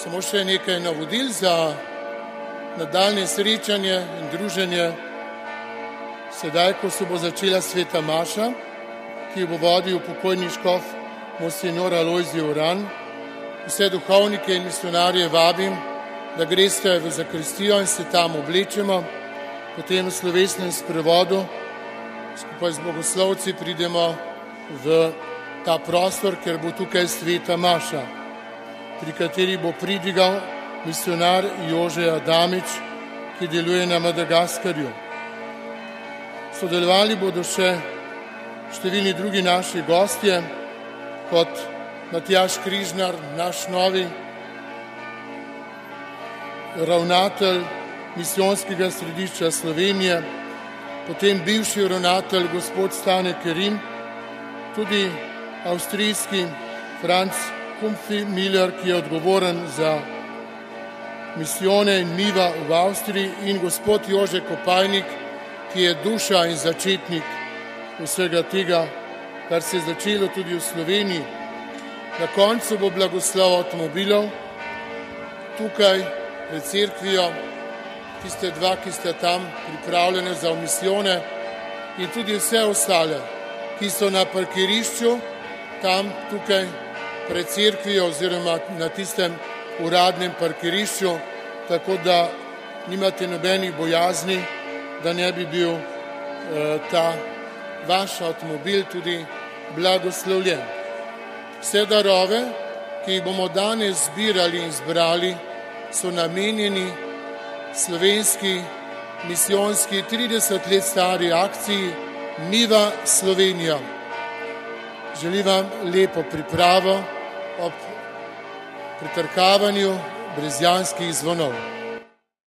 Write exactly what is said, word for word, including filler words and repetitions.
Samo še nekaj navodil za nadaljnje srečanje in druženje. Sedaj, ko se bo začela sveta maša, ki jo bo vodil pokojni škof monsinjor Alojzij Uran, vse duhovnike in misionarje vabim, da greste v zakristijo in se tam oblečemo. Potem v slovesnem sprevodu skupaj z bogoslovci pridemo v ta prostor, ker bo tukaj sveta maša, pri kateri bo pridigal misionar Jože Adamič, ki deluje na Madagaskarju. Sodelovali bodo še številni drugi naši gostje, kot Matjaž Križnar, naš novi ravnatelj misijonskega središča Slovenije, potem bivši ravnatelj gospod Stane Kerim, tudi avstrijski Franz Kumpfi-Miller, ki je odgovoren za misijone in miva v Avstriji, in gospod Jože Kopajnik, ki je duša in začetnik vsega tega, kar se je začelo tudi v Sloveniji. Na koncu bo blagoslov avtomobilov, tukaj pred cerkvijo, tiste dva, ki ste tam pripravljene za misijone, in tudi vse ostale, ki so na parkirišču, tam tukaj pred cerkvijo oziroma na tistem uradnem parkirišču, tako da nimate nobenih bojazni, da ne bi bil eh, ta vaš avtomobil tudi blagoslovljen. Vse darove, ki jih bomo danes zbirali in zbrali, so namenjeni slovenski misijonski trideset let stari akciji Miva Slovenija. Želim vam lepo pripravo ob pritrkavanju brezjanskih zvonov.